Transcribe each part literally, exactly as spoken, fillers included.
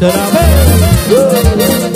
otra vez.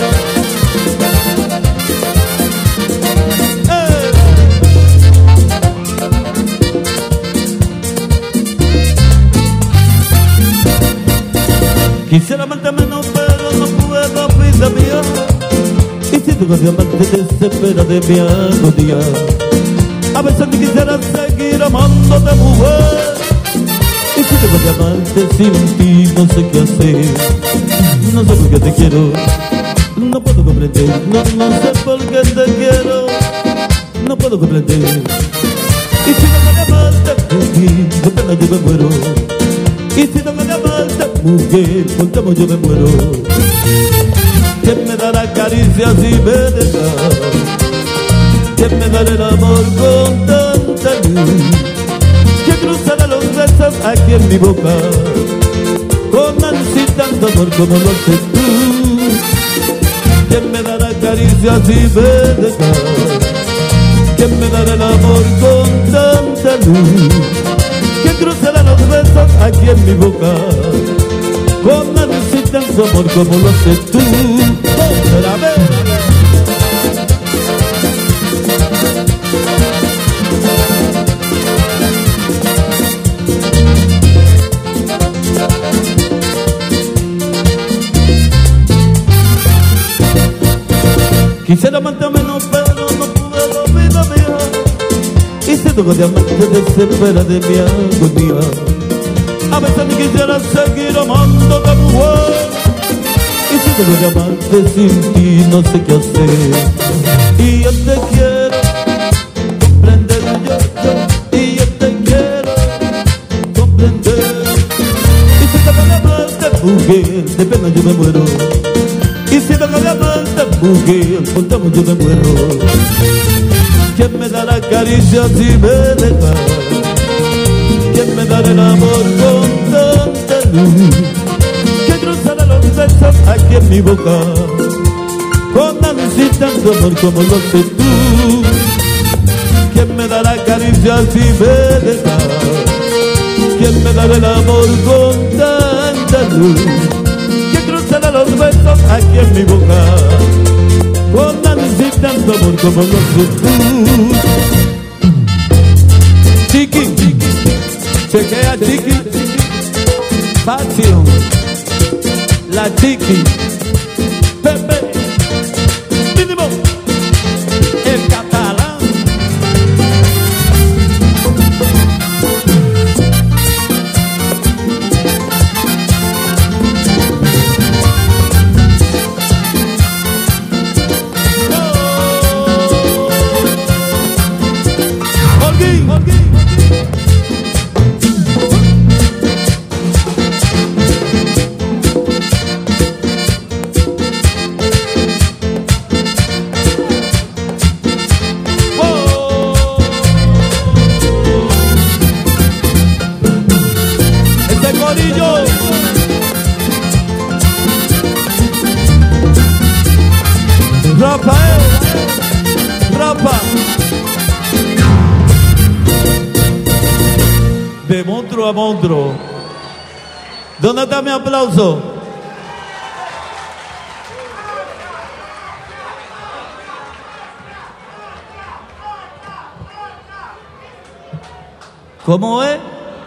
Quisiera amarte menos, pero no puedo, vida mía. Y si tu amante desespera de mi agonía, a veces ni quisiera seguir amándote, mujer. Y si tengo que amarte sin ti, no sé qué hacer. No sé por qué te quiero, no puedo comprender. No, no sé por qué te quiero, no puedo comprender. Y si tengo que amarte, mujer, de pena yo me muero. Y si tengo que amarte, mujer, con temor yo me muero. ¿Quién me dará caricias y me dejará? ¿Quién me dará el amor con tanta luz? ¿Quién cruzará los besos aquí en mi boca con ansia y tanto amor como lo haces tú? ¿Quién me dará caricias y me dejará? ¿Quién me dará el amor con tanta luz? ¿Quién cruzará los besos aquí en mi boca con ansia y tanto amor como lo haces tú? Otra vez. Quisiera amarte menos, pero no puedo, vida mía. Y si tengo que amarte, desespera de mi agonía. A veces ni quisiera seguir amándote, mujer. Y si tengo que amarte sin ti, no sé qué hacer. Y yo te quiero comprender, yo, yo. Y yo te quiero comprender. Y si tengo que amarte, mujer, de pena yo me muero. Y si tengo que amarte, mujer, con temor yo me muero. ¿Quién me dará caricias y me dejará? ¿Quién me dará el amor con tanta luz? ¿Quién cruzará los besos aquí en mi boca con ansia y tanto amor como lo haces tú? ¿Quién me dará caricias y me dejará? ¿Quién me dará el amor con tanta luz? Cruzará los besos aquí en mi boca con ansia y tanto amor como lo haces tú. Chiqui, chequea Chiqui, Pasión, la Chiqui, Pepe, mínimo, el catalán. Rafael, Rafa, de monstruo a monstruo. ¿Dónde está mi aplauso? ¿Cómo es?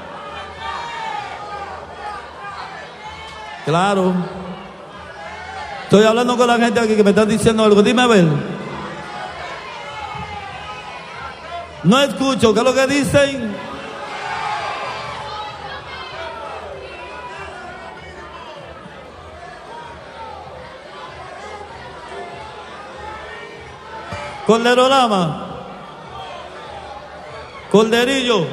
Claro. Estoy hablando con la gente aquí que me están diciendo algo. Dime a ver. No escucho. ¿Qué es lo que dicen? Corderolama. Corderillo.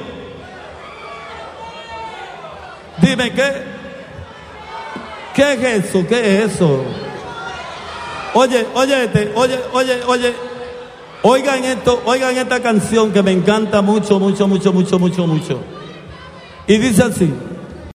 Dime, ¿qué? ¿Qué es eso? ¿Qué es eso? Oye, oye, este, oye, oye, oye. Oigan esto, oigan esta canción que me encanta mucho, mucho, mucho, mucho, mucho, mucho. Y dice así.